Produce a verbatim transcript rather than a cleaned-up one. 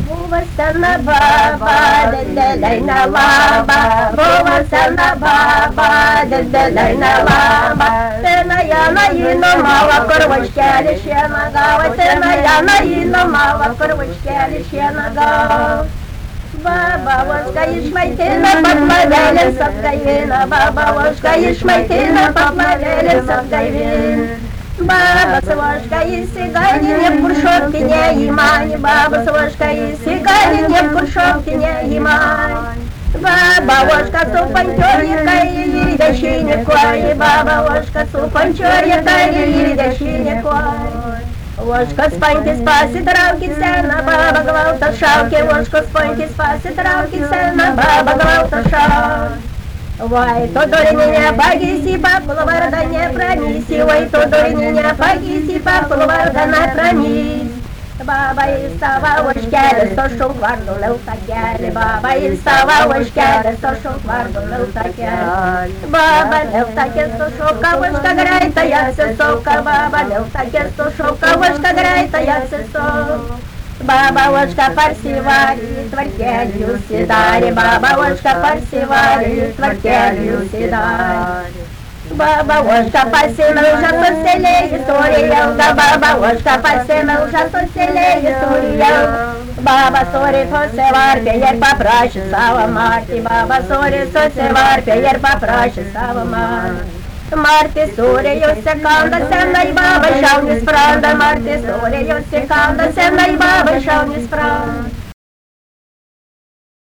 Buvo sena baba, didelė nelaba, buvo sena baba, didelė nelaba. Sena Jana į numalą, kur vaškelį šieną gavo, sena Jana į numalą, kur vaškelį šieną gavo. Baba ožka išmaitina, patlavelės atgaivina, baba ožka išmaitina, patlavelės atgaivina. Babas ožka įsigali, niekur šokti neįmani, babas ožka įsigali, niekur šokti neįmani. Baba ožka su pančioji kairį į dešinį koją, baba ožka su pančioji kairį į dešinį koją. Ožkos pankis pasitraukit seną, baba glauta šaukė, ožkos pankis pasitraukit seną, baba glauta šaukė. Vai to dorinį nepagysi, papulą vardą nepramysi, vai to dorinį nepagysi, papulą vardą nepramysi. Baba į savo ožkelį, to šauk vardu liautą kelį, baba į savo ožkelį, to šauk vardu liautą kelį. Baba liautą kesto šauka, ožka greitą atsisuka, baba liautą kesto šauka, ožka greitą atsisuka. Baba ožka parsivarė, tvarkelį užsidarė, baba ožka parsivarė, tvarkelį užsidarė. Baba ožka pasimelža, susilėjus turi ilgą, baba ožka pasimelža, susilėjus turi ilgą. Baba sori susivarpė ir paprašė savo Martį, baba sori susivarpė ir paprašė savo Martį. Marti surėjosi kaldą, senai baba šaunį sprandą, Marti surėjosi kaldą, senai baba šaunį sprandą.